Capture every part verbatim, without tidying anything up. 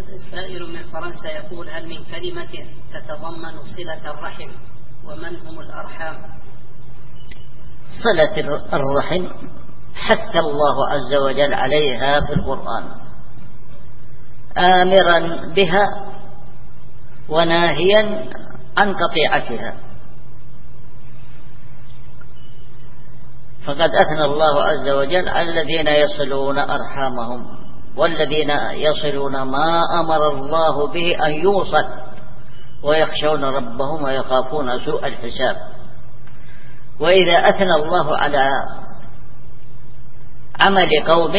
سائل من فرنسا يقول: هل من كلمة تتضمن صلة الرحم؟ ومن هم الأرحام؟ صلة الرحم حث الله عز وجل عليها في القرآن، آمرا بها وناهيا عن قطيعتها. فقد أثنى الله عز وجل على الذين يصلون أرحامهم والذين يصلون ما أمر الله به أن يوصل ويخشون ربهم ويخافون سوء الحساب. وإذا أثنى الله على عمل قوم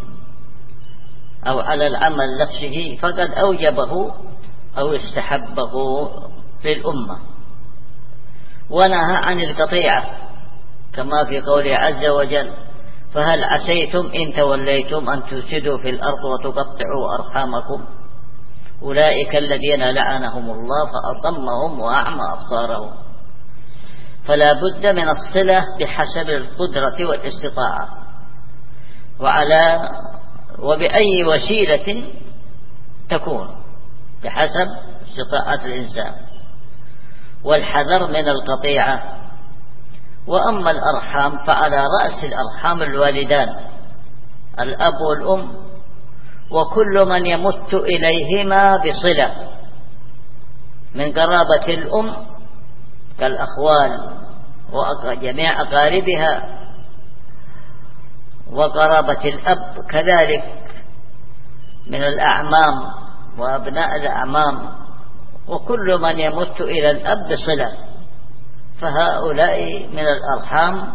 أو على العمل نفسه فقد أوجبه أو استحبه للأمة، ونهى عن القطيعة كما في قوله عز وجل: فهل عسيتم إن توليتم أن تفسدوا في الأرض وتقطعوا أرحامكم أولئك الذين لعنهم الله فأصمهم وأعمى أبصارهم. فلا بد من الصلة بحسب القدرة والاستطاعة، وعلى وبأي وسيلة تكون بحسب استطاعة الإنسان، والحذر من القطيعة. وأما الأرحام فعلى رأس الأرحام الوالدان الأب والأم وكل من يمت إليهما بصلة من قرابة الأم كالأخوال وجميع أقاربها، وقرابة الأب كذلك من الأعمام وأبناء الأعمام، وكل من يمت إلى الأب بصلة، فهؤلاء من الأرحام.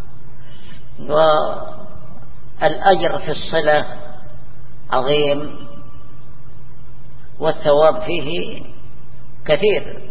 والأجر في الصلة عظيم والثواب فيه كثير،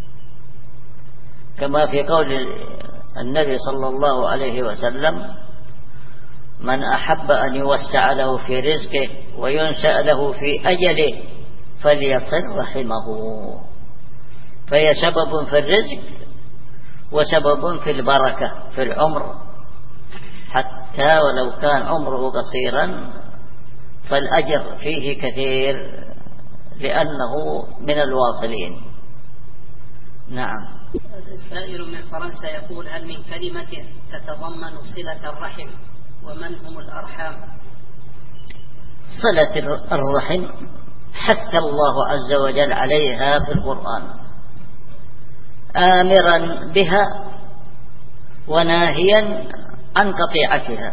كما في قول النبي صلى الله عليه وسلم: من أحب أن يوسع له في رزقه وينشأ له في أجله فليصل رحمه. فهي سبب في الرزق وسبب في البركة في العمر، حتى ولو كان عمره قصيرا فالأجر فيه كثير لأنه من الواصلين. نعم. سائل من فرنسا يقول: هل من كلمة تتضمن صلة الرحم؟ ومن هم الأرحام؟ صلة الرحم حث الله عز وجل عليها في القرآن، آمرا بها وناهيا عن قطيعتها.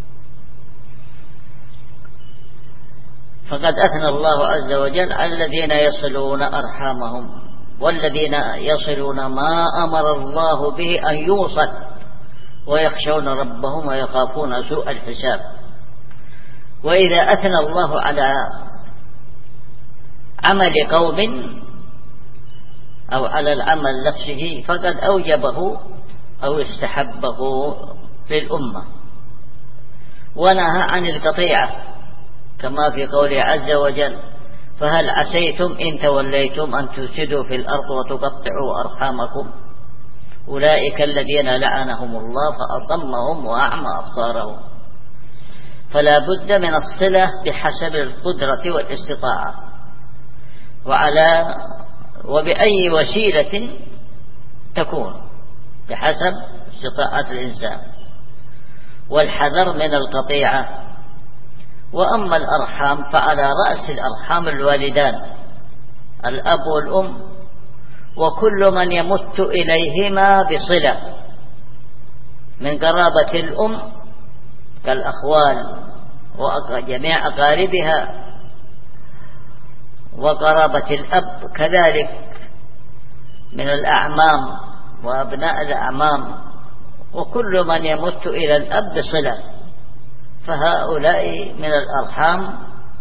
فقد أثنى الله عز وجل على الذين يصلون أرحامهم والذين يصلون ما أمر الله به أن يوصل ويخشون ربهم ويخافون سوء الحساب. وإذا أثنى الله على عمل قوم أو على العمل نفسه فقد أوجبه أو استحبه للأمة، ونهى عن القطيعة كما في قوله عز وجل: فهل عسيتم إن توليتم أن تفسدوا في الأرض وتقطعوا أرحامكم أولئك الذين لعنهم الله فأصمهم وأعمى أبصارهم. فلا بد من الصلة بحسب القدرة والاستطاعة، وعلى وبأي وسيلة تكون بحسب استطاعة الإنسان، والحذر من القطيعة. وأما الأرحام فعلى رأس الأرحام الوالدان الأب والأم وكل من يمت إليهما بصلة من قرابة الأم كالأخوال وجميع أقاربها، وقرابة الأب كذلك من الأعمام وأبناء الأعمام، وكل من يمت إلى الأب بصلة، فهؤلاء من الأرحام.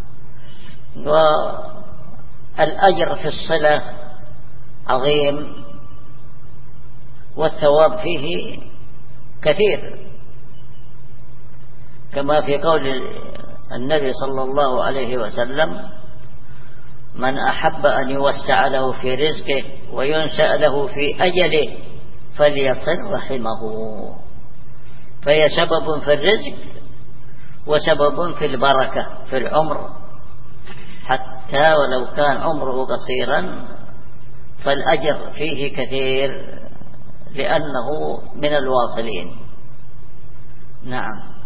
والأجر في الصلة عظيم والثواب فيه كثير، كما في قول النبي صلى الله عليه وسلم: من أحب أن يوسع له في رزقه وينشأ له في أجله فليصل رحمه. فهي سبب في الرزق وسبب في البركة في العمر، حتى حتى ولو كان عمره قصيرا فالأجر فيه كثير لأنه من الواصلين. نعم.